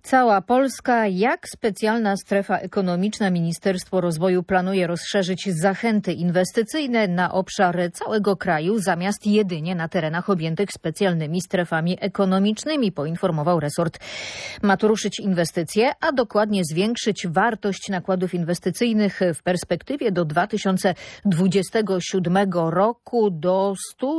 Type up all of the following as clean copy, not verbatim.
Cała Polska, jak specjalna strefa ekonomiczna, Ministerstwo Rozwoju planuje rozszerzyć zachęty inwestycyjne na obszar całego kraju, zamiast jedynie na terenach objętych specjalnymi strefami ekonomicznymi, poinformował resort. Ma to ruszyć inwestycje, a dokładnie zwiększyć wartość nakładów inwestycyjnych w perspektywie do 2027 roku do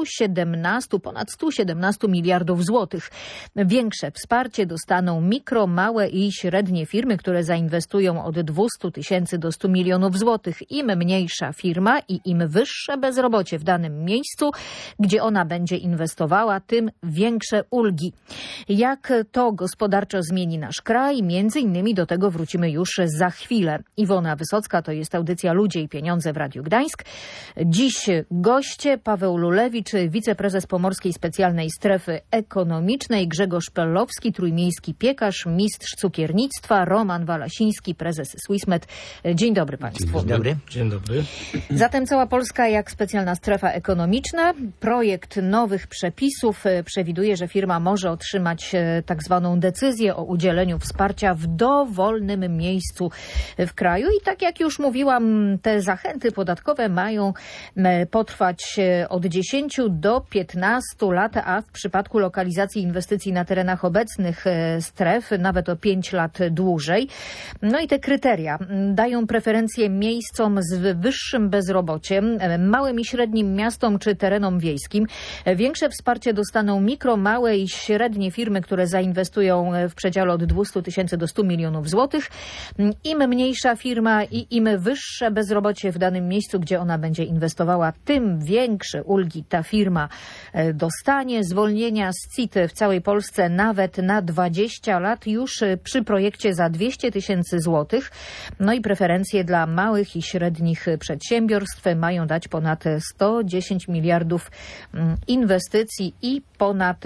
ponad 117 miliardów złotych. Większe wsparcie dostaną małe i średnie firmy, które zainwestują od 200 tysięcy do 100 milionów złotych. Im mniejsza firma i im wyższe bezrobocie w danym miejscu, gdzie ona będzie inwestowała, tym większe ulgi. Jak to gospodarczo zmieni nasz kraj? Między innymi do tego wrócimy już za chwilę. Iwona Wysocka, to jest audycja Ludzie i Pieniądze w Radiu Gdańsk. Dziś goście: Paweł Lulewicz, wiceprezes Pomorskiej Specjalnej Strefy Ekonomicznej, Grzegorz Pellowski, trójmiejski piekarz, mistrz cukiernictwa, Roman Walasiński, prezes Swissmed. Dzień dobry Państwu. Dzień dobry. Dzień dobry. Zatem cała Polska jak specjalna strefa ekonomiczna. Projekt nowych przepisów przewiduje, że firma może otrzymać tak zwaną decyzję o udzieleniu wsparcia w dowolnym miejscu w kraju. I tak jak już mówiłam, te zachęty podatkowe mają potrwać od 10 do 15 lat, a w przypadku lokalizacji inwestycji na terenach obecnych stref nawet o 5 lat dłużej. No i te kryteria dają preferencje miejscom z wyższym bezrobociem, małym i średnim miastom czy terenom wiejskim. Większe wsparcie dostaną małe i średnie firmy, które zainwestują w przedziale od 200 tysięcy do 100 milionów złotych. Im mniejsza firma i im wyższe bezrobocie w danym miejscu, gdzie ona będzie inwestowała, tym większe ulgi ta firma dostanie. Zwolnienia z CIT w całej Polsce nawet na 20 lat już przy projekcie za 200 tysięcy złotych. No i preferencje dla małych i średnich przedsiębiorstw mają dać ponad 110 miliardów inwestycji i ponad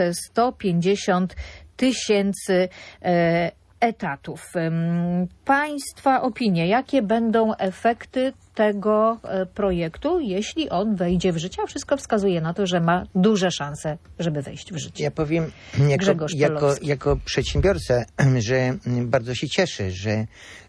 150 tysięcy etatów. Państwa opinie, jakie będą efekty tego projektu, jeśli on wejdzie w życie? A wszystko wskazuje na to, że ma duże szanse, żeby wejść w życie. Ja powiem jako przedsiębiorca, że bardzo się cieszę, że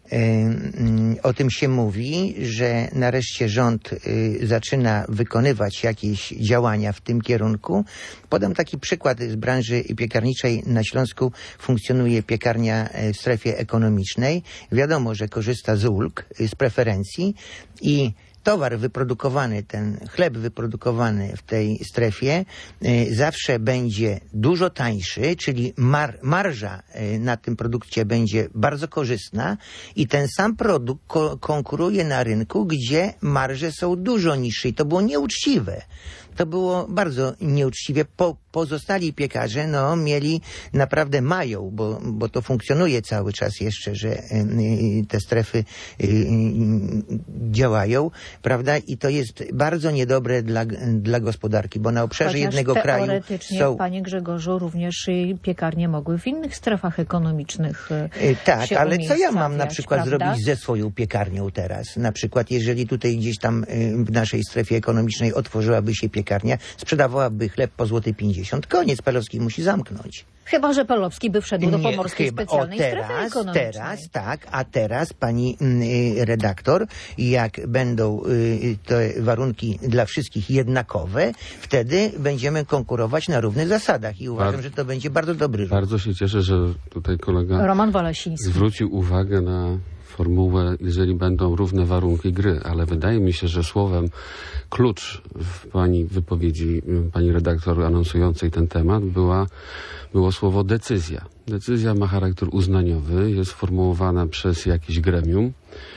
o tym się mówi, że nareszcie rząd zaczyna wykonywać jakieś działania w tym kierunku. Podam taki przykład z branży piekarniczej. Na Śląsku funkcjonuje piekarnia w strefie ekonomicznej. Wiadomo, że korzysta z ulg, z preferencji i towar wyprodukowany, ten chleb wyprodukowany w tej strefie zawsze będzie dużo tańszy, czyli marża na tym produkcie będzie bardzo korzystna i ten sam produkt konkuruje na rynku, gdzie marże są dużo niższe i to było nieuczciwe. To było bardzo nieuczciwie. Pozostali piekarze mają, bo to funkcjonuje cały czas jeszcze, że te strefy działają, prawda? I to jest bardzo niedobre dla gospodarki, bo na obszarze jednego kraju teoretycznie, panie Grzegorzu, również piekarnie mogły w innych strefach ekonomicznych tak, się ale co ja mam na przykład prawda? Zrobić ze swoją piekarnią teraz? Na przykład, jeżeli tutaj gdzieś tam w naszej strefie ekonomicznej otworzyłaby się piekarnia, sprzedawałaby chleb po złoty 50. Koniec, Pellowski musi zamknąć. Chyba że Pellowski by wszedł do Pomorskiej Specjalnej Strefy Ekonomicznej. A teraz pani redaktor, jak będą te warunki dla wszystkich jednakowe, wtedy będziemy konkurować na równych zasadach i uważam, że to będzie bardzo dobry ruch. Bardzo się cieszę, że tutaj kolega Roman Walasiński zwrócił uwagę na formułę, jeżeli będą równe warunki gry, ale wydaje mi się, że słowem klucz w pani wypowiedzi, pani redaktor anonsującej ten temat było słowo decyzja. Decyzja ma charakter uznaniowy, jest formułowana przez jakieś gremium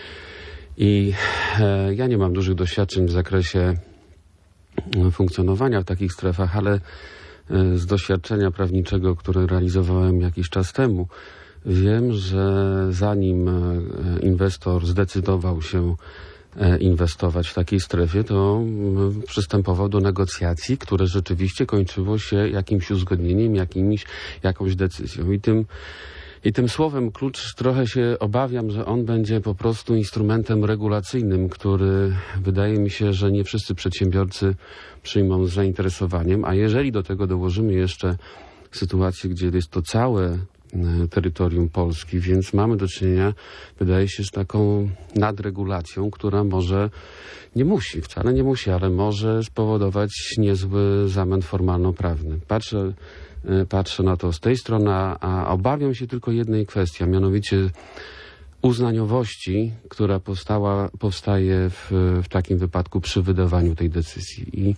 i ja nie mam dużych doświadczeń w zakresie funkcjonowania w takich strefach, ale z doświadczenia prawniczego, które realizowałem jakiś czas temu, wiem, że zanim inwestor zdecydował się inwestować w takiej strefie, to przystępował do negocjacji, które rzeczywiście kończyło się jakimś uzgodnieniem, jakąś decyzją. I tym słowem klucz trochę się obawiam, że on będzie po prostu instrumentem regulacyjnym, który wydaje mi się, że nie wszyscy przedsiębiorcy przyjmą z zainteresowaniem, a jeżeli do tego dołożymy jeszcze sytuację, gdzie jest to całe terytorium Polski, więc mamy do czynienia, wydaje się, z taką nadregulacją, która może, wcale nie musi, ale może spowodować niezły zamęt formalno-prawny. Patrzę na to z tej strony, a obawiam się tylko jednej kwestii, a mianowicie uznaniowości, która powstaje w takim wypadku przy wydawaniu tej decyzji.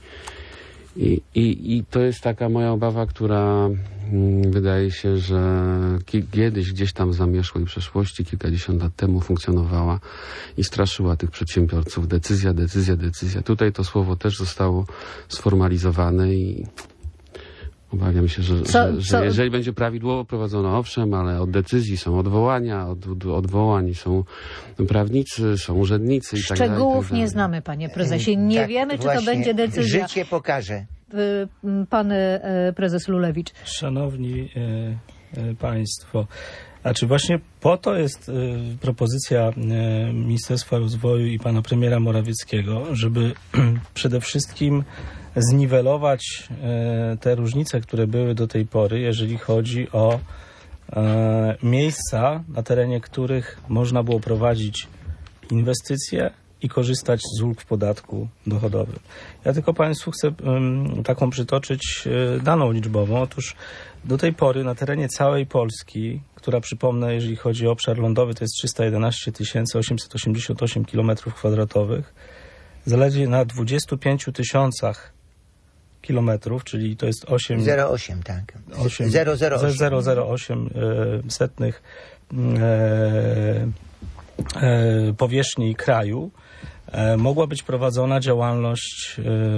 I to jest taka moja obawa, która wydaje się, że kiedyś gdzieś tam w zamierzchłej przeszłości, kilkadziesiąt lat temu funkcjonowała i straszyła tych przedsiębiorców. Decyzja. Tutaj to słowo też zostało sformalizowane i obawiam się, że jeżeli będzie prawidłowo prowadzone, owszem, ale od decyzji są odwołania, od odwołań są prawnicy, są urzędnicy i tak dalej. Szczegółów nie znamy, panie prezesie. Nie wiemy, czy to będzie decyzja. Życie pokaże. Pan prezes Lulewicz. Szanowni państwo, właśnie po to jest propozycja Ministerstwa Rozwoju i pana premiera Morawieckiego, żeby przede wszystkim zniwelować te różnice, które były do tej pory, jeżeli chodzi o miejsca, na terenie których można było prowadzić inwestycje i korzystać z ulg w podatku dochodowym. Ja tylko państwu chcę taką przytoczyć daną liczbową. Otóż do tej pory na terenie całej Polski, która, przypomnę, jeżeli chodzi o obszar lądowy, to jest 311 888 km², zaledwie na 25 000 kilometrów, czyli to jest 0,8, tak. 0,08 setnych powierzchni kraju mogła być prowadzona działalność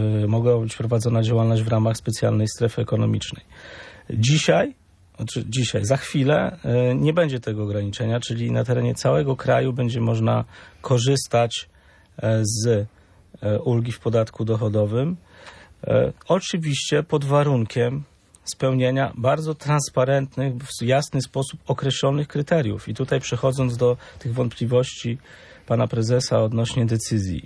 w ramach specjalnej strefy ekonomicznej. Dzisiaj, za chwilę nie będzie tego ograniczenia, czyli na terenie całego kraju będzie można korzystać z ulgi w podatku dochodowym. Oczywiście pod warunkiem spełnienia bardzo transparentnych, w jasny sposób określonych kryteriów. I tutaj przechodząc do tych wątpliwości pana prezesa odnośnie decyzji.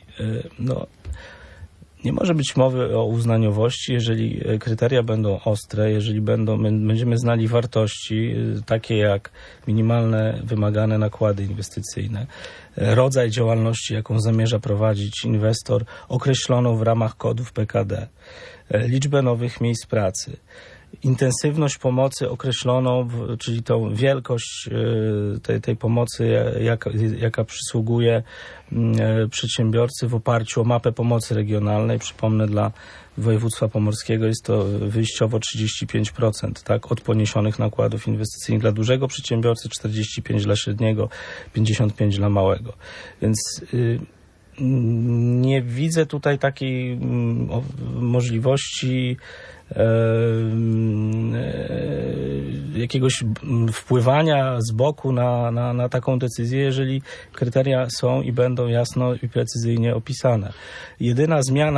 Nie może być mowy o uznaniowości, jeżeli kryteria będą ostre, jeżeli będziemy znali wartości takie jak minimalne wymagane nakłady inwestycyjne, rodzaj działalności, jaką zamierza prowadzić inwestor, określoną w ramach kodów PKD, liczbę nowych miejsc pracy, intensywność pomocy określoną, czyli tą wielkość tej pomocy, jaka przysługuje przedsiębiorcy w oparciu o mapę pomocy regionalnej. Przypomnę, dla województwa pomorskiego jest to wyjściowo 35%, tak, od poniesionych nakładów inwestycyjnych dla dużego przedsiębiorcy, 45% dla średniego, 55% dla małego. Więc nie widzę tutaj takiej możliwości jakiegoś wpływania z boku na taką decyzję, jeżeli kryteria są i będą jasno i precyzyjnie opisane. Jedyna zmiana,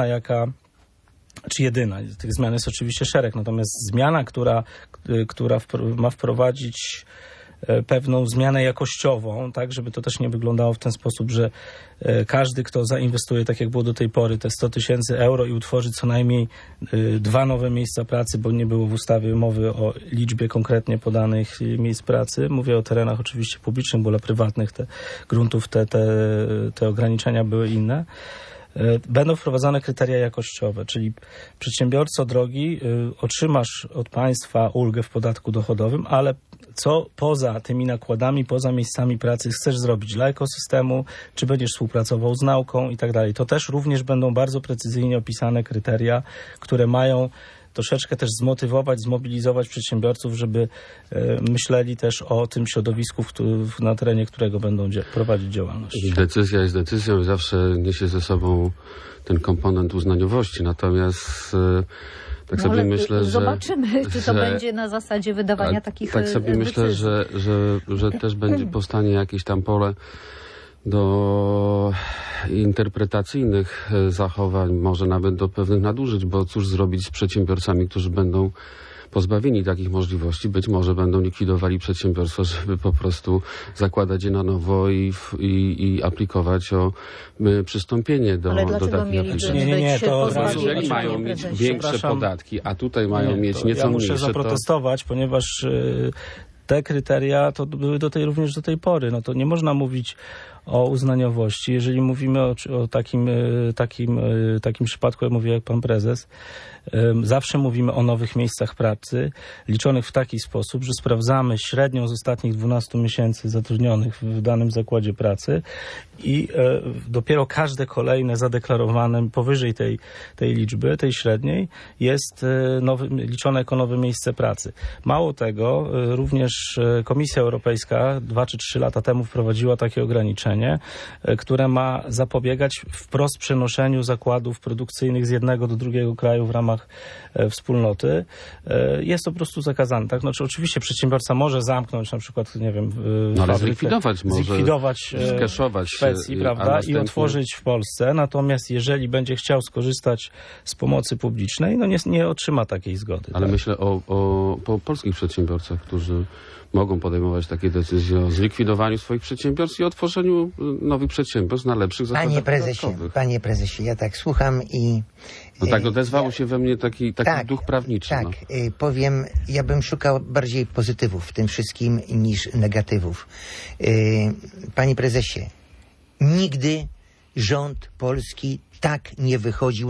tych zmian jest oczywiście szereg, natomiast zmiana, która ma wprowadzić pewną zmianę jakościową, tak, żeby to też nie wyglądało w ten sposób, że każdy, kto zainwestuje, tak jak było do tej pory, te 100 000 euro i utworzy co najmniej 2 nowe miejsca pracy, bo nie było w ustawie mowy o liczbie konkretnie podanych miejsc pracy. Mówię o terenach oczywiście publicznych, bo dla prywatnych te gruntów te ograniczenia były inne. Będą wprowadzane kryteria jakościowe, czyli przedsiębiorco drogi, otrzymasz od państwa ulgę w podatku dochodowym, ale co poza tymi nakładami, poza miejscami pracy chcesz zrobić dla ekosystemu, czy będziesz współpracował z nauką i tak dalej. To też również będą bardzo precyzyjnie opisane kryteria, które mają troszeczkę też zmotywować, zmobilizować przedsiębiorców, żeby myśleli też o tym środowisku, na terenie którego będą prowadzić działalność. Decyzja jest decyzją i zawsze niesie ze sobą ten komponent uznaniowości, natomiast tak sobie myślę, że... Zobaczymy, czy to będzie na zasadzie wydawania takich tak sobie decyzji. myślę, że też powstanie jakieś tam pole do interpretacyjnych zachowań, może nawet do pewnych nadużyć, bo cóż zrobić z przedsiębiorcami, którzy będą pozbawieni takich możliwości, być może będą likwidowali przedsiębiorstwo, żeby po prostu zakładać je na nowo i aplikować o przystąpienie do takich aplikacji. Nie, to od razu mają mieć większe podatki, a tutaj mają mieć nieco mniejsze. Ja muszę zaprotestować, ponieważ te kryteria to były również do tej pory. No to nie można mówić o uznaniowości. Jeżeli mówimy o takim przypadku, jak mówi pan prezes, zawsze mówimy o nowych miejscach pracy, liczonych w taki sposób, że sprawdzamy średnią z ostatnich 12 miesięcy zatrudnionych w danym zakładzie pracy i dopiero każde kolejne zadeklarowane powyżej tej liczby, tej średniej, jest liczone jako nowe miejsce pracy. Mało tego, również Komisja Europejska 2 czy 3 lata temu wprowadziła takie ograniczenie, które ma zapobiegać wprost przenoszeniu zakładów produkcyjnych z jednego do drugiego kraju w ramach wspólnoty. Jest to po prostu zakazane. Tak? Znaczy, oczywiście przedsiębiorca może zamknąć na przykład, nie wiem, ale zlikwidować w Szwecji, prawda, i otworzyć w Polsce. Natomiast jeżeli będzie chciał skorzystać z pomocy publicznej, no nie otrzyma takiej zgody. Ale tak? myślę o polskich przedsiębiorcach, którzy mogą podejmować takie decyzje o zlikwidowaniu swoich przedsiębiorstw i otworzeniu nowych przedsiębiorstw na lepszych zasadach podatkowych. Panie prezesie, ja tak słucham i... No tak odezwał się we mnie taki duch prawniczy. Tak, powiem, ja bym szukał bardziej pozytywów w tym wszystkim niż negatywów. Panie prezesie, nigdy rząd polski tak nie wychodził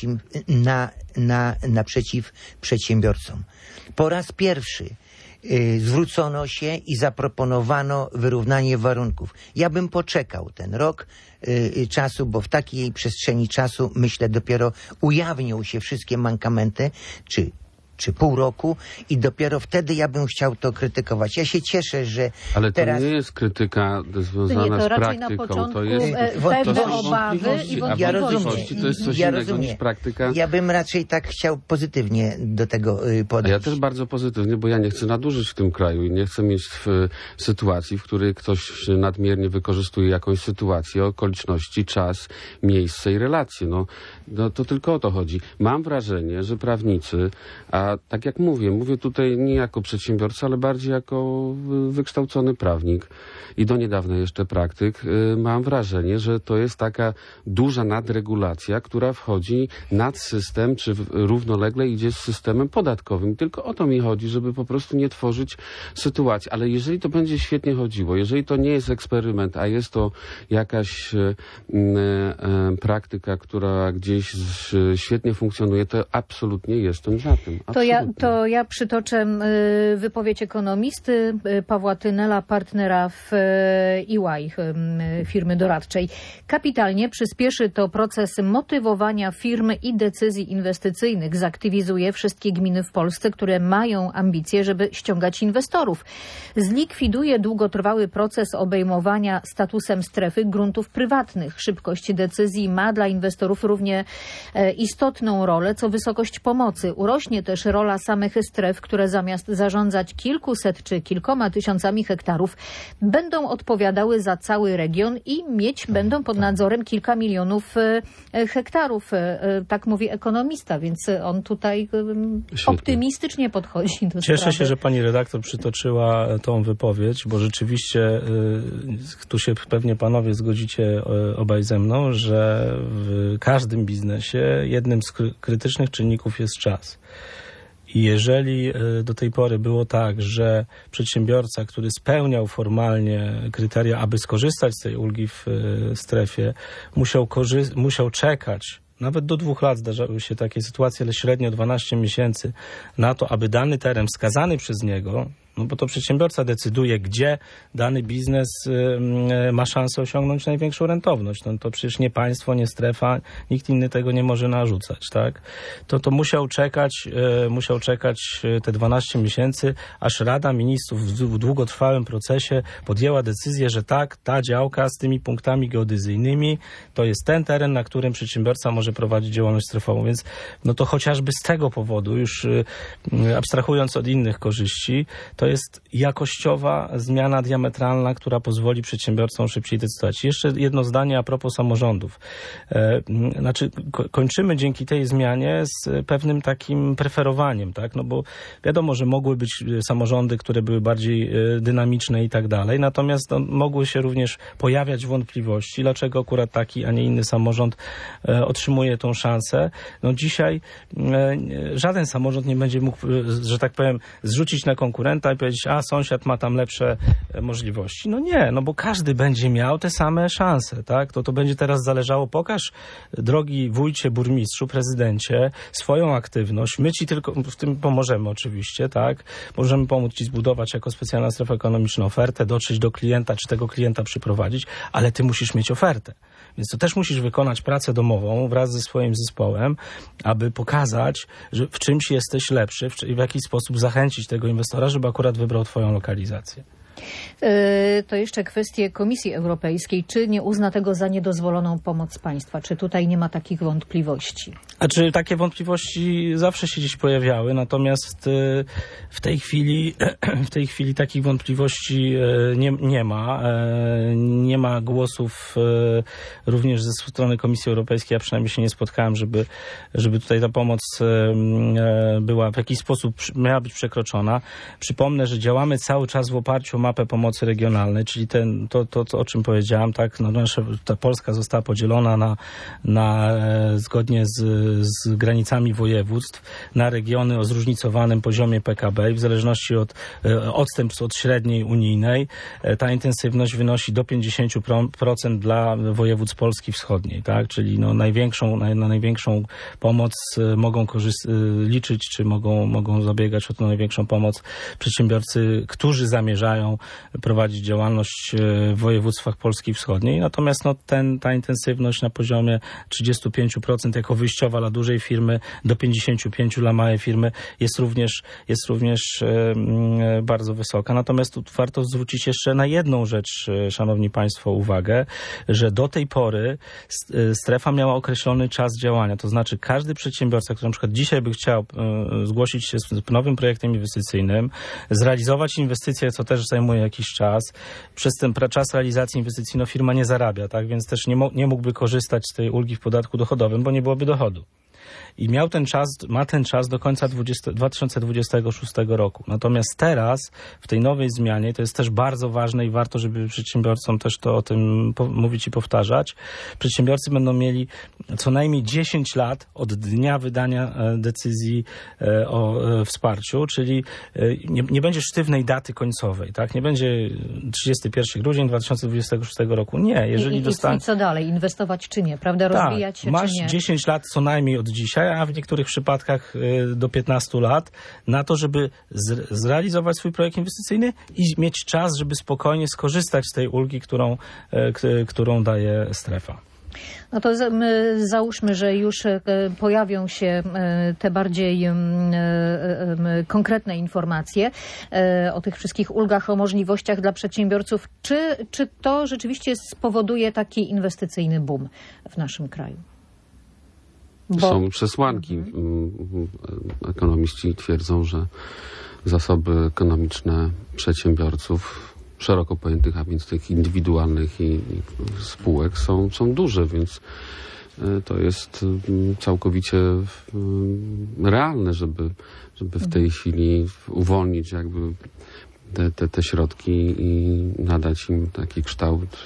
naprzeciw przedsiębiorcom. Po raz pierwszy zwrócono się i zaproponowano wyrównanie warunków. Ja bym poczekał ten rok czasu, bo w takiej przestrzeni czasu, myślę, dopiero ujawnią się wszystkie mankamenty, czy pół roku i dopiero wtedy ja bym chciał to krytykować. Ja się cieszę, że ale teraz... to nie jest krytyka związana z praktyką. To jest pewne obawy i wątpliwości. To jest coś innego niż praktyka. Ja bym raczej tak chciał pozytywnie do tego podejść. A ja też bardzo pozytywnie, bo ja nie chcę nadużyć w tym kraju i nie chcę mieć sytuacji, w której ktoś nadmiernie wykorzystuje jakąś sytuację, okoliczności, czas, miejsce i relacje. No to tylko o to chodzi. Mam wrażenie, że prawnicy, a tak jak mówię tutaj nie jako przedsiębiorca, ale bardziej jako wykształcony prawnik i do niedawna jeszcze praktyk, mam wrażenie, że to jest taka duża nadregulacja, która wchodzi nad system, czy równolegle idzie z systemem podatkowym. Tylko o to mi chodzi, żeby po prostu nie tworzyć sytuacji. Ale jeżeli to będzie świetnie chodziło, jeżeli to nie jest eksperyment, a jest to jakaś praktyka, która gdzieś świetnie funkcjonuje, to absolutnie jestem za tym. To ja przytoczę wypowiedź ekonomisty Pawła Tynela, partnera w EY, firmy doradczej. Kapitalnie przyspieszy to proces motywowania firm i decyzji inwestycyjnych. Zaktywizuje wszystkie gminy w Polsce, które mają ambicje, żeby ściągać inwestorów. Zlikwiduje długotrwały proces obejmowania statusem strefy gruntów prywatnych. Szybkość decyzji ma dla inwestorów równie istotną rolę, co wysokość pomocy. Urośnie też rola samych stref, które zamiast zarządzać kilkuset czy kilkoma tysiącami hektarów, będą odpowiadały za cały region i będą pod nadzorem kilka milionów hektarów. Tak mówi ekonomista, więc on tutaj optymistycznie podchodzi do sprawy. Cieszę się, że pani redaktor przytoczyła tą wypowiedź, bo rzeczywiście tu się pewnie panowie zgodzicie obaj ze mną, że w każdym biznesie jednym z krytycznych czynników jest czas. I jeżeli do tej pory było tak, że przedsiębiorca, który spełniał formalnie kryteria, aby skorzystać z tej ulgi w strefie, musiał czekać, nawet do 2 lat zdarzały się takie sytuacje, ale średnio 12 miesięcy na to, aby dany teren wskazany przez niego, no bo to przedsiębiorca decyduje, gdzie dany biznes ma szansę osiągnąć największą rentowność. No to przecież nie państwo, nie strefa, nikt inny tego nie może narzucać, tak? To musiał czekać te 12 miesięcy, aż Rada Ministrów w długotrwałym procesie podjęła decyzję, że tak, ta działka z tymi punktami geodezyjnymi to jest ten teren, na którym przedsiębiorca może prowadzić działalność strefową. Więc no to chociażby z tego powodu, już abstrahując od innych korzyści, to jest jakościowa zmiana diametralna, która pozwoli przedsiębiorcom szybciej decydować. Jeszcze jedno zdanie a propos samorządów. Znaczy, kończymy dzięki tej zmianie z pewnym takim preferowaniem, tak? No bo wiadomo, że mogły być samorządy, które były bardziej dynamiczne i tak dalej, natomiast mogły się również pojawiać wątpliwości, dlaczego akurat taki, a nie inny samorząd otrzymuje tą szansę. No dzisiaj żaden samorząd nie będzie mógł, że tak powiem, zrzucić na konkurenta i powiedzieć, a sąsiad ma tam lepsze możliwości. No nie, no bo każdy będzie miał te same szanse, tak? To będzie teraz zależało, pokaż, drogi wójcie, burmistrzu, prezydencie, swoją aktywność. My ci tylko w tym pomożemy oczywiście, tak? Możemy pomóc ci zbudować jako specjalna strefa ekonomiczna ofertę, dotrzeć do klienta, czy tego klienta przyprowadzić, ale ty musisz mieć ofertę. Więc to też musisz wykonać pracę domową wraz ze swoim zespołem, aby pokazać, że w czymś jesteś lepszy i w jakiś sposób zachęcić tego inwestora, żeby akurat wybrał twoją lokalizację. To jeszcze kwestie Komisji Europejskiej. Czy nie uzna tego za niedozwoloną pomoc państwa? Czy tutaj nie ma takich wątpliwości? Znaczy, takie wątpliwości zawsze się gdzieś pojawiały, natomiast w tej chwili takich wątpliwości nie ma. Nie ma głosów również ze strony Komisji Europejskiej. Ja przynajmniej się nie spotkałem, żeby tutaj ta pomoc była w jakiś sposób miała być przekroczona. Przypomnę, że działamy cały czas w oparciu o mapę pomocy regionalnej, czyli to o czym powiedziałem, tak, no, ta Polska została podzielona zgodnie z granicami województw na regiony o zróżnicowanym poziomie PKB i w zależności od odstępstw od średniej unijnej ta intensywność wynosi do 50% dla województw Polski Wschodniej, tak, czyli no, na największą pomoc mogą liczyć, czy mogą zabiegać o tę największą pomoc przedsiębiorcy, którzy zamierzają prowadzić działalność w województwach Polski Wschodniej. Natomiast no, ta intensywność na poziomie 35% jako wyjściowa dla dużej firmy, do 55% dla małej firmy jest również bardzo wysoka. Natomiast tu warto zwrócić jeszcze na jedną rzecz, szanowni państwo, uwagę, że do tej pory strefa miała określony czas działania. To znaczy każdy przedsiębiorca, który na przykład dzisiaj by chciał zgłosić się z nowym projektem inwestycyjnym, zrealizować inwestycję, co też zajmuje jakiś czas. Przez ten czas realizacji inwestycji firma nie zarabia, tak? Więc też nie mógłby korzystać z tej ulgi w podatku dochodowym, bo nie byłoby dochodu. I ma ten czas do końca 2026 roku. Natomiast teraz, w tej nowej zmianie, to jest też bardzo ważne i warto, żeby przedsiębiorcom też to o tym mówić i powtarzać. Przedsiębiorcy będą mieli co najmniej 10 lat od dnia wydania decyzji o wsparciu, czyli nie będzie sztywnej daty końcowej, tak? Nie będzie 31 grudzień 2026 roku. Nie, jeżeli I co dalej? Inwestować czy nie? Prawda? Rozwijać się masz czy nie? 10 lat co najmniej od dzisiaj, a w niektórych przypadkach do 15 lat na to, żeby zrealizować swój projekt inwestycyjny i mieć czas, żeby spokojnie skorzystać z tej ulgi, którą daje strefa. No to załóżmy, że już pojawią się te bardziej konkretne informacje o tych wszystkich ulgach, o możliwościach dla przedsiębiorców. Czy to rzeczywiście spowoduje taki inwestycyjny boom w naszym kraju? Są przesłanki. Ekonomiści twierdzą, że zasoby ekonomiczne przedsiębiorców szeroko pojętych, a więc tych indywidualnych i spółek są duże, więc to jest całkowicie realne, żeby w tej chwili uwolnić jakby te środki i nadać im taki kształt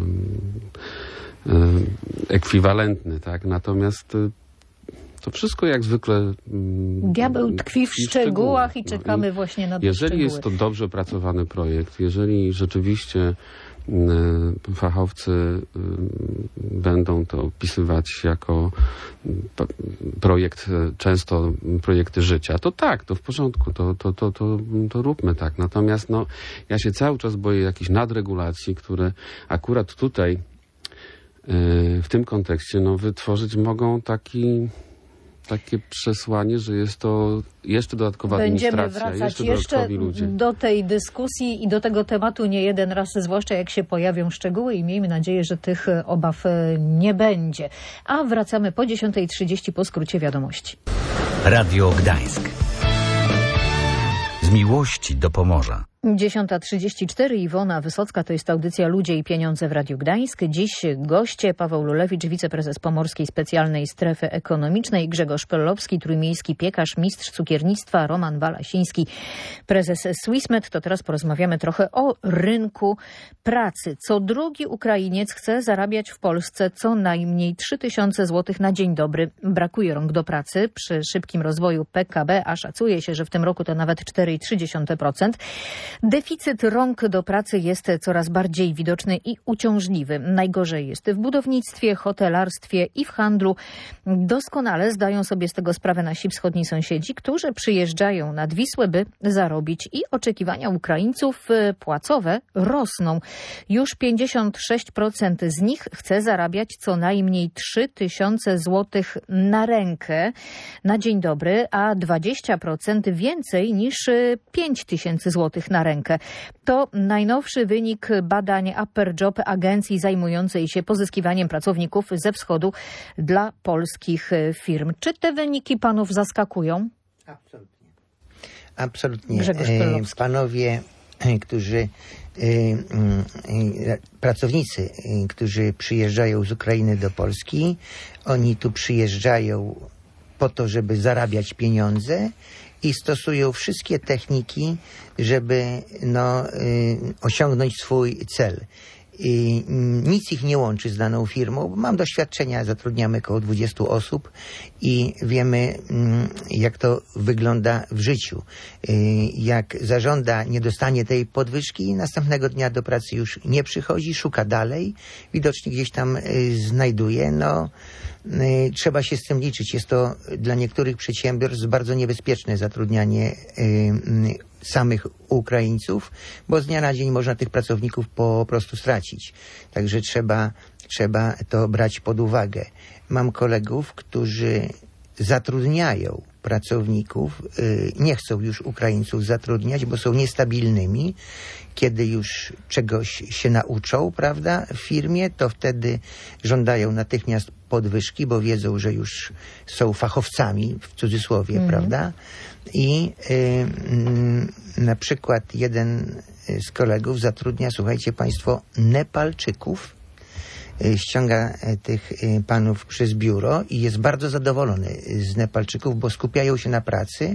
ekwiwalentny, tak? Natomiast to wszystko jak zwykle... Diabeł tkwi w szczegółach i czekamy właśnie na te Jeżeli szczegóły. jest to dobrze opracowany projekt, jeżeli rzeczywiście fachowcy będą to opisywać jako projekt, często projekty życia, to tak, to w porządku, to róbmy tak. Natomiast no, ja się cały czas boję jakichś nadregulacji, które akurat tutaj w tym kontekście wytworzyć mogą takie przesłanie, że jest to jeszcze dodatkowa administracja, Będziemy wracać jeszcze do tej dyskusji i do tego tematu nie jeden raz, zwłaszcza jak się pojawią szczegóły i miejmy nadzieję, że tych obaw nie będzie. A wracamy po 10:30 po skrócie wiadomości. Radio Gdańsk. Z miłości do Pomorza. 10:34. Iwona Wysocka, to jest audycja Ludzie i Pieniądze w Radiu Gdańsk. Dziś goście: Paweł Lulewicz, wiceprezes Pomorskiej Specjalnej Strefy Ekonomicznej, Grzegorz Pellowski, trójmiejski piekarz, mistrz cukiernictwa, Roman Walasiński, prezes Swissmed. To teraz porozmawiamy trochę o rynku pracy. Co drugi Ukrainiec chce zarabiać w Polsce co najmniej 3000 zł na dzień dobry. Brakuje rąk do pracy. Przy szybkim rozwoju PKB, a szacuje się, że w tym roku to nawet 4,3%. Deficyt rąk do pracy jest coraz bardziej widoczny i uciążliwy. Najgorzej jest w budownictwie, hotelarstwie i w handlu. Doskonale zdają sobie z tego sprawę nasi wschodni sąsiedzi, którzy przyjeżdżają nad Wisłę, by zarobić, i oczekiwania Ukraińców płacowe rosną. Już 56% z nich chce zarabiać co najmniej 3000 zł na rękę na dzień dobry, a 20% więcej niż 5000 zł na rękę. To najnowszy wynik badań Upper Job, agencji zajmującej się pozyskiwaniem pracowników ze wschodu dla polskich firm. Czy te wyniki panów zaskakują? Absolutnie. Absolutnie. Panowie, pracownicy, którzy przyjeżdżają z Ukrainy do Polski, oni tu przyjeżdżają po to, żeby zarabiać pieniądze i stosują wszystkie techniki, żeby osiągnąć swój cel. I nic ich nie łączy z daną firmą. Mam doświadczenia, zatrudniamy około 20 osób i wiemy, jak to wygląda w życiu. Jak zażąda, nie dostanie tej podwyżki, następnego dnia do pracy już nie przychodzi, szuka dalej, widocznie gdzieś tam znajduje. Trzeba się z tym liczyć. Jest to dla niektórych przedsiębiorstw bardzo niebezpieczne zatrudnianie samych Ukraińców, bo z dnia na dzień można tych pracowników po prostu stracić. Także trzeba to brać pod uwagę. Mam kolegów, którzy zatrudniają pracowników, nie chcą już Ukraińców zatrudniać, bo są niestabilnymi. Kiedy już czegoś się nauczą, prawda, w firmie, to wtedy żądają natychmiast podwyżki, bo wiedzą, że już są fachowcami, w cudzysłowie, prawda. I na przykład jeden z kolegów zatrudnia, słuchajcie państwo, Nepalczyków, ściąga tych panów przez biuro i jest bardzo zadowolony z Nepalczyków, bo skupiają się na pracy,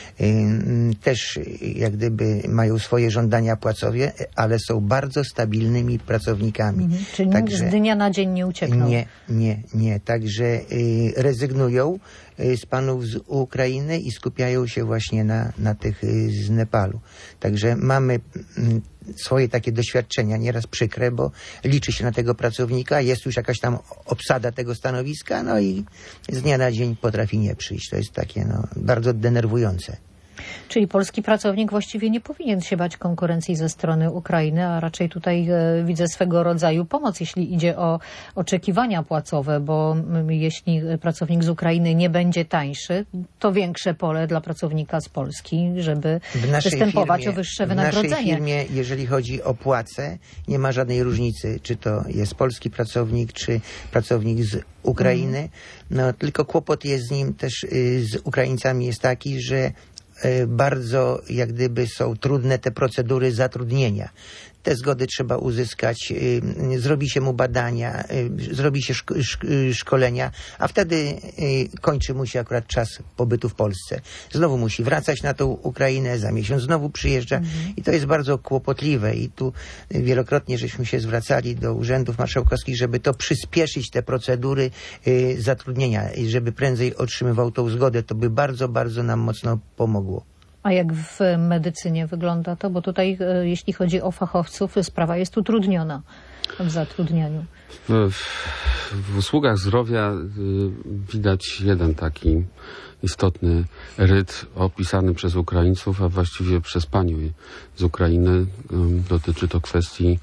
też jak gdyby mają swoje żądania płacowe, ale są bardzo stabilnymi pracownikami. Czyli także z dnia na dzień nie uciekną? Nie. Także rezygnują z panów z Ukrainy i skupiają się właśnie na tych z Nepalu. Także mamy swoje takie doświadczenia, nieraz przykre, bo liczy się na tego pracownika, jest już jakaś tam obsada tego stanowiska, i z dnia na dzień potrafi nie przyjść. To jest takie bardzo denerwujące. Czyli polski pracownik właściwie nie powinien się bać konkurencji ze strony Ukrainy, a raczej tutaj widzę swego rodzaju pomoc, jeśli idzie o oczekiwania płacowe, bo jeśli pracownik z Ukrainy nie będzie tańszy, to większe pole dla pracownika z Polski, żeby występować o wyższe wynagrodzenie. W naszej firmie, jeżeli chodzi o płacę, nie ma żadnej różnicy, czy to jest polski pracownik, czy pracownik z Ukrainy. Tylko kłopot jest z nim też, z Ukraińcami jest taki, że bardzo jak gdyby są trudne te procedury zatrudnienia. Te zgody trzeba uzyskać, zrobi się mu badania, zrobi się szkolenia, a wtedy kończy mu się akurat czas pobytu w Polsce. Znowu musi wracać na tą Ukrainę, za miesiąc znowu przyjeżdża i to jest bardzo kłopotliwe i tu wielokrotnie żeśmy się zwracali do urzędów marszałkowskich, żeby to przyspieszyć te procedury zatrudnienia i żeby prędzej otrzymywał tą zgodę. To by bardzo, bardzo nam mocno pomogło. A jak w medycynie wygląda to? Bo tutaj, jeśli chodzi o fachowców, sprawa jest utrudniona w zatrudnianiu. W usługach zdrowia widać jeden taki istotny rytm opisany przez Ukraińców, a właściwie przez panią z Ukrainy. Dotyczy to kwestii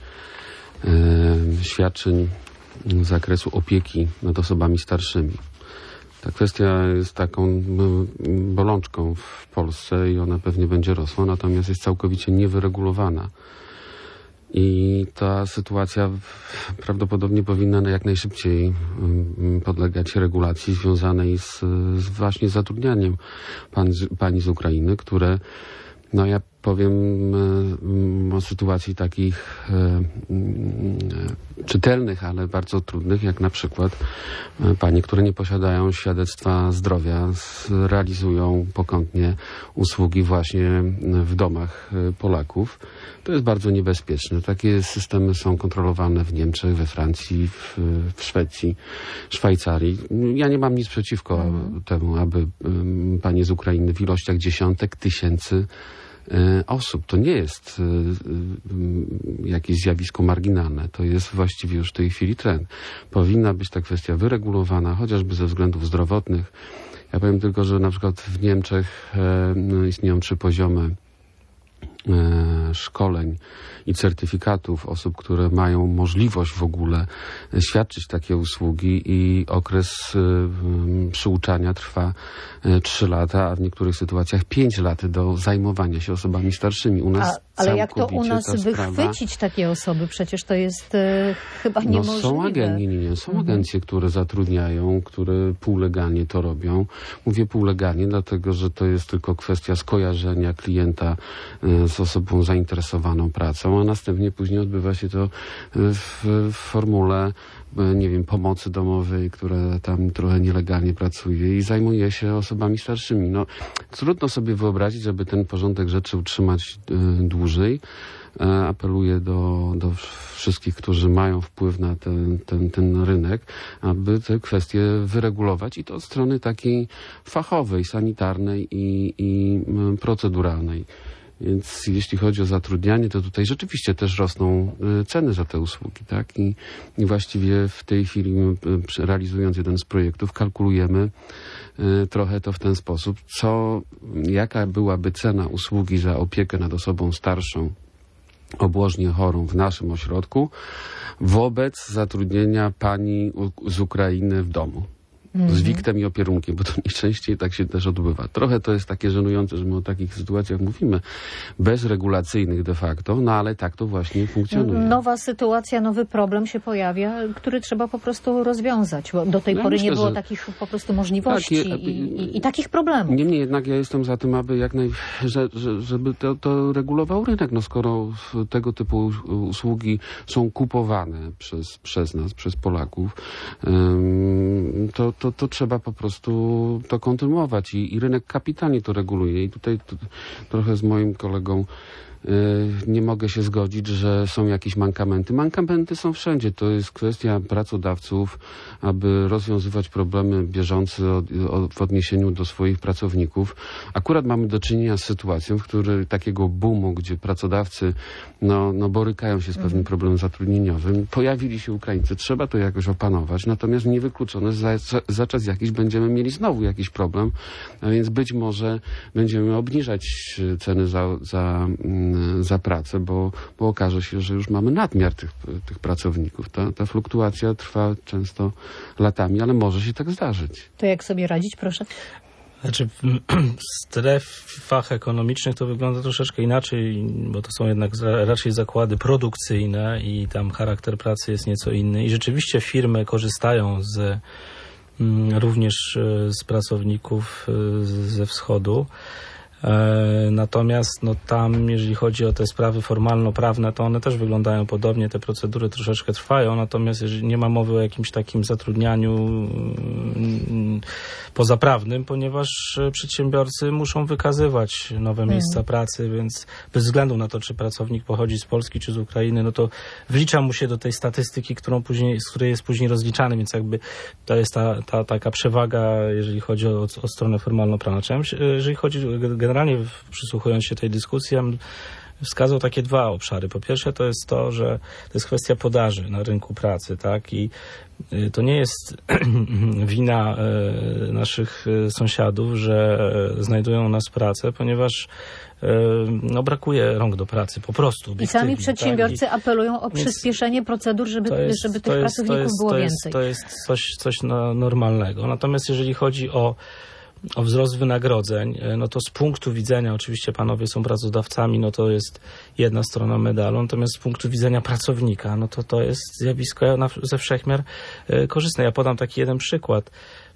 świadczeń z zakresu opieki nad osobami starszymi. Ta kwestia jest taką bolączką w Polsce i ona pewnie będzie rosła, natomiast jest całkowicie niewyregulowana. I ta sytuacja prawdopodobnie powinna jak najszybciej podlegać regulacji związanej z właśnie zatrudnianiem pań z Ukrainy, które, ja powiem o sytuacji takich czytelnych, ale bardzo trudnych, jak na przykład panie, które nie posiadają świadectwa zdrowia, realizują pokątnie usługi właśnie w domach Polaków. To jest bardzo niebezpieczne. Takie systemy są kontrolowane w Niemczech, we Francji, w Szwecji, Szwajcarii. Ja nie mam nic przeciwko temu, aby panie z Ukrainy w ilościach dziesiątek tysięcy osób. To nie jest jakieś zjawisko marginalne. To jest właściwie już w tej chwili trend. Powinna być ta kwestia wyregulowana, chociażby ze względów zdrowotnych. Ja powiem tylko, że na przykład w Niemczech istnieją 3 poziomy szkoleń i certyfikatów osób, które mają możliwość w ogóle świadczyć takie usługi i okres przyuczania trwa 3 lata, a w niektórych sytuacjach 5 lat do zajmowania się osobami starszymi. U nas ale jak to u nas wychwycić takie osoby? Przecież to jest chyba niemożliwe. Są agencje, które zatrudniają, które półlegalnie to robią. Mówię półlegalnie, dlatego że to jest tylko kwestia skojarzenia klienta z osobą zainteresowaną pracą, a następnie później odbywa się to w formule, nie wiem, pomocy domowej, która tam trochę nielegalnie pracuje i zajmuje się osobami starszymi. No, trudno sobie wyobrazić, żeby ten porządek rzeczy utrzymać dłużej. Apeluję do wszystkich, którzy mają wpływ na ten rynek, aby te kwestie wyregulować i to od strony takiej fachowej, sanitarnej i proceduralnej. Więc jeśli chodzi o zatrudnianie, to tutaj rzeczywiście też rosną ceny za te usługi, tak? I właściwie w tej chwili, realizując jeden z projektów, kalkulujemy trochę to w ten sposób, jaka byłaby cena usługi za opiekę nad osobą starszą, obłożnie chorą w naszym ośrodku wobec zatrudnienia pani z Ukrainy w domu. Z wiktem i opierunkiem, bo to najczęściej tak się też odbywa. Trochę to jest takie żenujące, że my o takich sytuacjach mówimy, bezregulacyjnych de facto, no ale tak to właśnie funkcjonuje. Nowa sytuacja, nowy problem się pojawia, który trzeba po prostu rozwiązać, bo do tej pory myślę, nie było takich po prostu możliwości i takich problemów. Niemniej jednak ja jestem za tym, aby żeby to regulował rynek. No skoro tego typu usługi są kupowane przez nas, przez Polaków, to trzeba po prostu to kontynuować i rynek kapitalnie to reguluje. I tutaj trochę z moim kolegą nie mogę się zgodzić, że są jakieś mankamenty. Mankamenty są wszędzie. To jest kwestia pracodawców, aby rozwiązywać problemy bieżące w odniesieniu do swoich pracowników. Akurat mamy do czynienia z sytuacją, w której takiego boomu, gdzie pracodawcy borykają się z pewnym problemem zatrudnieniowym. Pojawili się Ukraińcy. Trzeba to jakoś opanować. Natomiast niewykluczone, za czas jakiś będziemy mieli znowu jakiś problem, a więc być może będziemy obniżać ceny za pracę, bo okaże się, że już mamy nadmiar tych pracowników. Ta fluktuacja trwa często latami, ale może się tak zdarzyć. To jak sobie radzić, proszę? Znaczy w strefach ekonomicznych to wygląda troszeczkę inaczej, bo to są jednak raczej zakłady produkcyjne i tam charakter pracy jest nieco inny i rzeczywiście firmy korzystają również z pracowników ze wschodu. Natomiast tam, jeżeli chodzi o te sprawy formalno-prawne, to one też wyglądają podobnie, te procedury troszeczkę trwają, natomiast jeżeli nie ma mowy o jakimś takim zatrudnianiu pozaprawnym, ponieważ przedsiębiorcy muszą wykazywać nowe miejsca pracy, więc bez względu na to, czy pracownik pochodzi z Polski czy z Ukrainy, no to wlicza mu się do tej statystyki, z której jest później rozliczany, więc jakby to jest ta taka przewaga, jeżeli chodzi o stronę formalno-prawną. Jeżeli chodzi generalnie, przysłuchując się tej dyskusji, ja bym wskazał takie 2 obszary. Po pierwsze to jest to, że to jest kwestia podaży na rynku pracy, tak? I to nie jest wina naszych sąsiadów, że znajdują u nas pracę, ponieważ brakuje rąk do pracy, po prostu. I sami przedsiębiorcy apelują o przyspieszenie procedur, żeby tych pracowników było więcej. To jest coś normalnego. Natomiast jeżeli chodzi o wzrost wynagrodzeń, no to z punktu widzenia, oczywiście panowie są pracodawcami, no to jest jedna strona medalu, natomiast z punktu widzenia pracownika, no to jest zjawisko ze wszechmiar korzystne. Ja podam taki jeden przykład.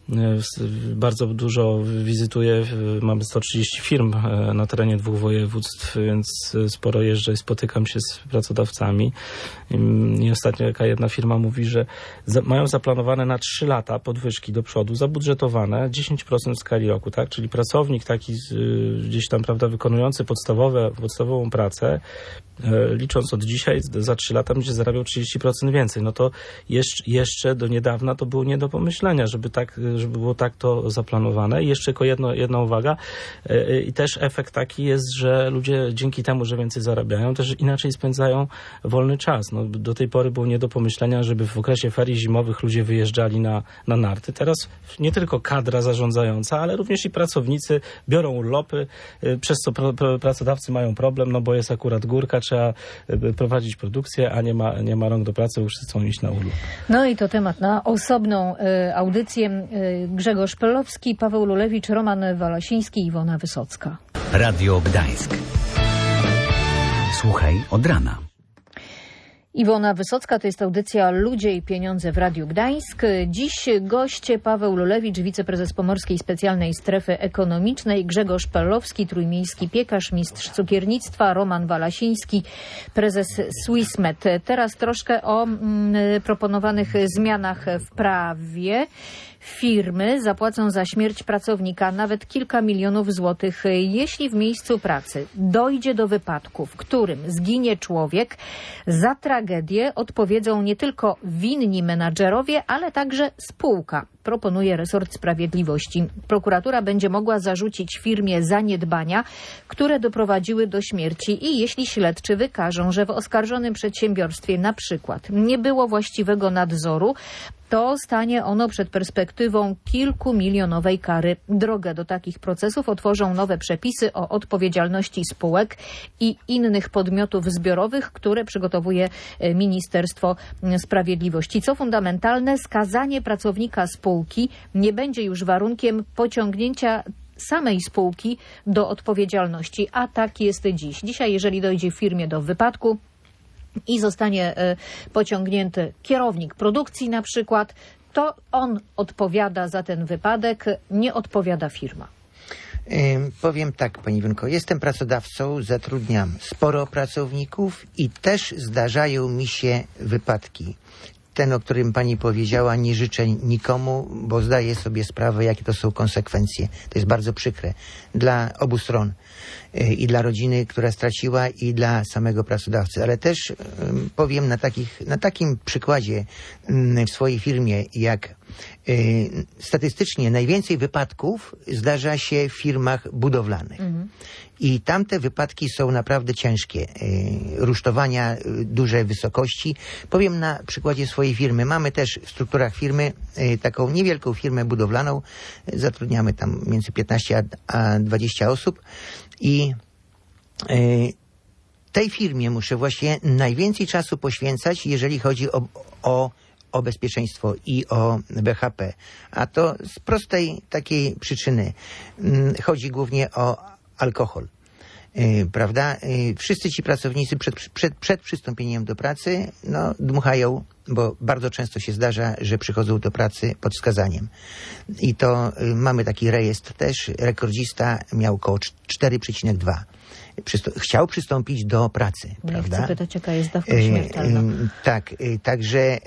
Bardzo dużo wizytuję, mamy 130 firm na terenie 2 województw, więc sporo jeżdżę i spotykam się z pracodawcami. I ostatnio jedna firma mówi, że mają zaplanowane na 3 lata podwyżki do przodu, zabudżetowane 10% w skali roku, tak? Czyli pracownik taki gdzieś tam, prawda, wykonujący podstawową pracę, licząc od dzisiaj, za 3 lata będzie zarabiał 30% więcej. No to jeszcze do niedawna to było nie do pomyślenia, żeby było tak to zaplanowane. I jeszcze tylko jedna uwaga. I też efekt taki jest, że ludzie dzięki temu, że więcej zarabiają, też inaczej spędzają wolny czas. No, do tej pory było nie do pomyślenia, żeby w okresie ferii zimowych ludzie wyjeżdżali na narty. Teraz nie tylko kadra zarządzająca, ale również i pracownicy biorą urlopy, przez co pracodawcy mają problem, no bo jest akurat górka, trzeba prowadzić produkcję, a nie ma rąk do pracy, już chcą iść na urlop. No i to temat na osobną audycję. Grzegorz Pellowski, Paweł Lulewicz, Roman Walasiński, Iwona Wysocka. Radio Gdańsk. Słuchaj od rana. Iwona Wysocka, to jest audycja Ludzie i Pieniądze w Radiu Gdańsk. Dziś goście Paweł Lulewicz, wiceprezes Pomorskiej Specjalnej Strefy Ekonomicznej, Grzegorz Pellowski, trójmiejski piekarz, mistrz cukiernictwa, Roman Walasiński, prezes Swissmed. Teraz troszkę o proponowanych zmianach w prawie. Firmy zapłacą za śmierć pracownika nawet kilka milionów złotych, jeśli w miejscu pracy dojdzie do wypadku, w którym zginie człowiek. Za tragedię odpowiedzą nie tylko winni menadżerowie, ale także spółka, proponuje resort sprawiedliwości. Prokuratura będzie mogła zarzucić firmie zaniedbania, które doprowadziły do śmierci, i jeśli śledczy wykażą, że w oskarżonym przedsiębiorstwie na przykład nie było właściwego nadzoru, to stanie ono przed perspektywą kilkumilionowej kary. Drogę do takich procesów otworzą nowe przepisy o odpowiedzialności spółek i innych podmiotów zbiorowych, które przygotowuje Ministerstwo Sprawiedliwości. Co fundamentalne, skazanie pracownika spółki nie będzie już warunkiem pociągnięcia samej spółki do odpowiedzialności, a tak jest dziś. Dzisiaj, jeżeli dojdzie w firmie do wypadku i zostanie pociągnięty kierownik produkcji na przykład, to on odpowiada za ten wypadek, nie odpowiada firma. Powiem tak, pani Iwonko, jestem pracodawcą, zatrudniam sporo pracowników i też zdarzają mi się wypadki. Ten, o którym pani powiedziała, nie życzę nikomu, bo zdaję sobie sprawę, jakie to są konsekwencje. To jest bardzo przykre dla obu stron. I dla rodziny, która straciła, i dla samego pracodawcy. Ale też powiem na takim przykładzie w swojej firmie, jak statystycznie najwięcej wypadków zdarza się w firmach budowlanych. I tamte wypadki są naprawdę ciężkie. Rusztowania, duże wysokości. Powiem na przykładzie swojej firmy. Mamy też w strukturach firmy taką niewielką firmę budowlaną. Zatrudniamy tam między 15 a 20 osób. I tej firmie muszę właśnie najwięcej czasu poświęcać, jeżeli chodzi o bezpieczeństwo i o BHP. A to z prostej takiej przyczyny. Chodzi głównie o alkohol. Prawda? Wszyscy ci pracownicy przed przystąpieniem do pracy dmuchają, bo bardzo często się zdarza, że przychodzą do pracy pod wskazaniem. I to mamy taki rejestr też. Rekordzista miał około 4,2. Chciał przystąpić do pracy. Ja prawda? chcę pytać, jaka jest dawka śmiertelna. Tak, także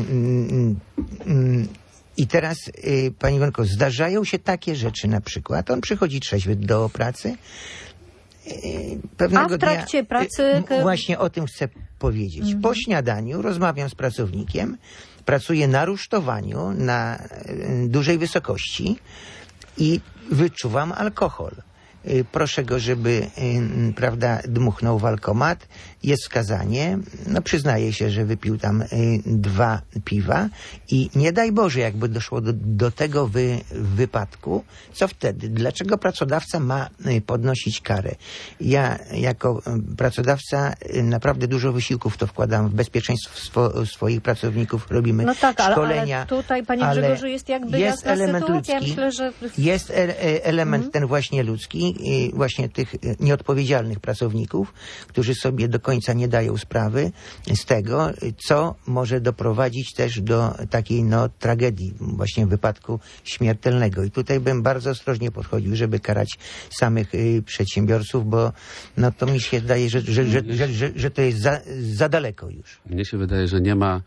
i teraz, pani Iwonko, zdarzają się takie rzeczy, na przykład on przychodzi trzeźwy do pracy, pewnego a w trakcie pracy... Właśnie o tym chcę powiedzieć. Po śniadaniu rozmawiam z pracownikiem, pracuję na rusztowaniu, na dużej wysokości i wyczuwam alkohol. Proszę go, żeby prawda, dmuchnął w alkomat. Jest wskazanie. Przyznaje się, że wypił tam 2 piwa i nie daj Boże, jakby doszło do tego wypadku, co wtedy? Dlaczego pracodawca ma podnosić karę? Ja jako pracodawca naprawdę dużo wysiłków to wkładam w bezpieczeństwo swoich pracowników. Robimy szkolenia. Ale tutaj, panie Grzegorzu, jest jakby jest jasna element sytuacja. Ludzki, Myślę, że... Jest element ten właśnie ludzki, i właśnie tych nieodpowiedzialnych pracowników, którzy sobie do końca nie dają sprawy z tego, co może doprowadzić też do takiej tragedii, właśnie wypadku śmiertelnego. I tutaj bym bardzo ostrożnie podchodził, żeby karać samych przedsiębiorców, bo to mi się wydaje, że to jest za daleko już. Mnie się wydaje, że nie ma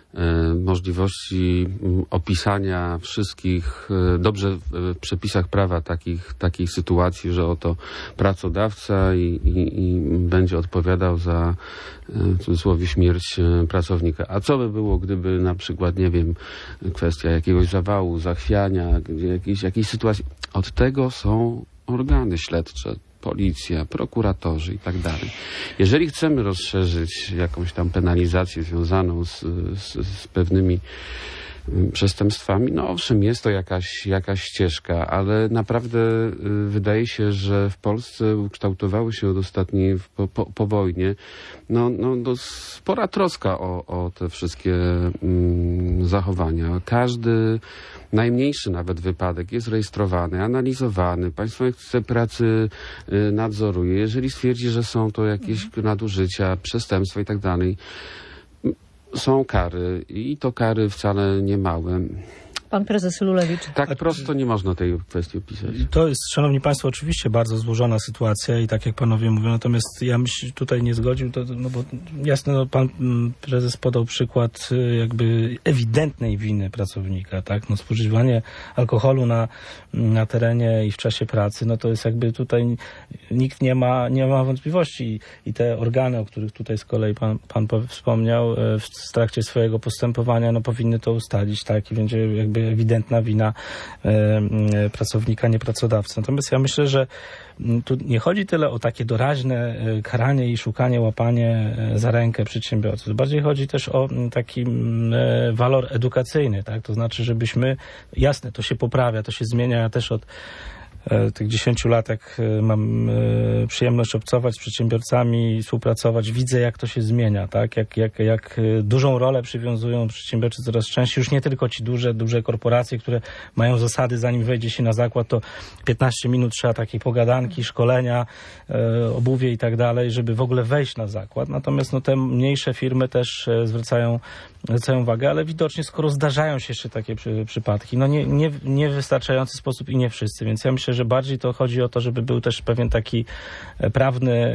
możliwości opisania wszystkich dobrze w przepisach prawa takich sytuacji, że oto pracodawca i będzie odpowiadał za w cudzysłowie śmierć pracownika. A co by było, gdyby na przykład, nie wiem, kwestia jakiegoś zawału, zachwiania, jakiejś sytuacji. Od tego są organy śledcze, policja, prokuratorzy i tak dalej. Jeżeli chcemy rozszerzyć jakąś tam penalizację związaną z pewnymi przestępstwami, owszem, jest to jakaś ścieżka, ale naprawdę wydaje się, że w Polsce ukształtowały się od ostatniej, po wojnie, spora troska o te wszystkie zachowania. Każdy najmniejszy nawet wypadek jest rejestrowany, analizowany, Państwowa Inspekcja Pracy nadzoruje. Jeżeli stwierdzi, że są to jakieś nadużycia, przestępstwa i tak dalej, są kary i to kary wcale nie małe. Pan prezes Lulewicz. Tak prosto nie można tej kwestii opisać. To jest, szanowni państwo, oczywiście bardzo złożona sytuacja i tak jak panowie mówią, natomiast ja bym się tutaj nie zgodził, bo jasne, pan prezes podał przykład jakby ewidentnej winy pracownika, tak? Spożywanie alkoholu na terenie i w czasie pracy, to jest jakby tutaj nikt nie ma wątpliwości i te organy, o których tutaj z kolei pan wspomniał, w trakcie swojego postępowania, powinny to ustalić, tak? I będzie jakby ewidentna wina pracownika, nie pracodawcy. Natomiast ja myślę, że tu nie chodzi tyle o takie doraźne karanie i szukanie, łapanie za rękę przedsiębiorców. Bardziej chodzi też o taki walor edukacyjny, tak? To znaczy, żebyśmy, jasne, to się poprawia, to się zmienia. Ja też od tych 10 lat, jak mam przyjemność obcować z przedsiębiorcami, współpracować, widzę, jak to się zmienia, tak? Jak dużą rolę przywiązują przedsiębiorcy coraz częściej, już nie tylko ci duże korporacje, które mają zasady, zanim wejdzie się na zakład, to 15 minut trzeba takiej pogadanki, szkolenia, obuwie i tak dalej, żeby w ogóle wejść na zakład. Natomiast te mniejsze firmy też zwracają uwagę, ale widocznie, skoro zdarzają się jeszcze takie przypadki, nie w wystarczający sposób i nie wszyscy, więc ja myślę, że bardziej to chodzi o to, żeby był też pewien taki prawny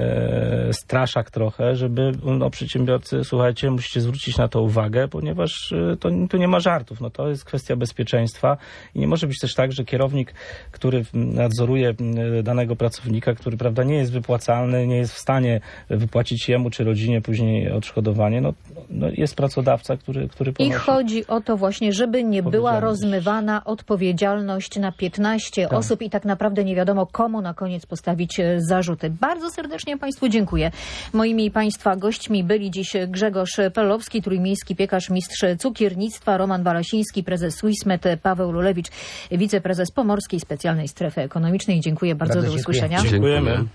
straszak trochę, żeby przedsiębiorcy, słuchajcie, musicie zwrócić na to uwagę, ponieważ tu nie ma żartów. To jest kwestia bezpieczeństwa i nie może być też tak, że kierownik, który nadzoruje danego pracownika, który, prawda, nie jest wypłacalny, nie jest w stanie wypłacić jemu czy rodzinie później odszkodowanie, jest pracodawca, który ponosi. I chodzi o to właśnie, żeby nie była rozmywana odpowiedzialność na 15 osób i tak naprawdę nie wiadomo, komu na koniec postawić zarzuty. Bardzo serdecznie Państwu dziękuję. Moimi i Państwa gośćmi byli dziś Grzegorz Pellowski, trójmiejski piekarz, mistrz cukiernictwa, Roman Walasiński, prezes Swissmed, Paweł Lulewicz, wiceprezes Pomorskiej Specjalnej Strefy Ekonomicznej. Dziękuję bardzo, do usłyszenia. Dziękujemy.